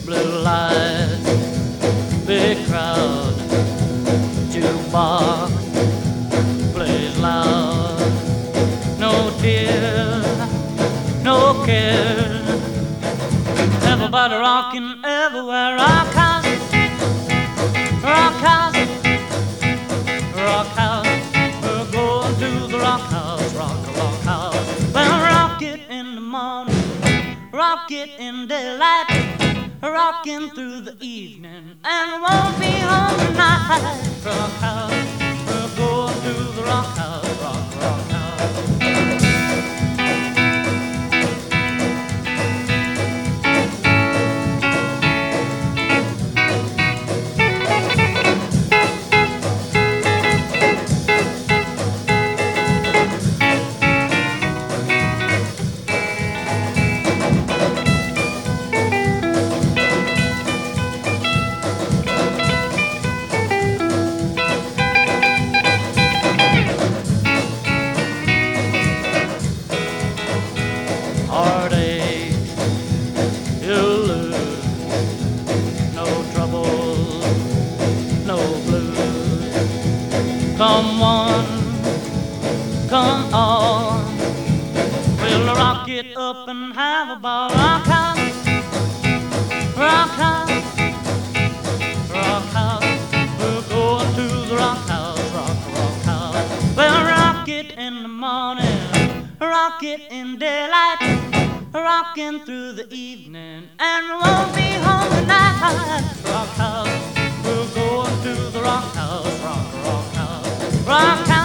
blue lights, big crowd, jukebox plays loud. No tears, no cares. Everybody rocking everywhere. Rock house, rock house, rock house. We're going to the rock house, rock house. Well, rock it in the morning, rock it in daylight, rocking through the evening, and won't be home tonight. Rock house, we're going to the rock house, rock house. Heartache, you'll lose. No trouble, no blues. Come one, come all. We'll rock it up and have a ball. Rock house, rock house, rock house. We're going to the rock house, rock house. We'll rock it in the morning, rock it in daylight, rocking through the evening, and won't be home tonight. Rock house, we're going to the rock house, rock house, rock house.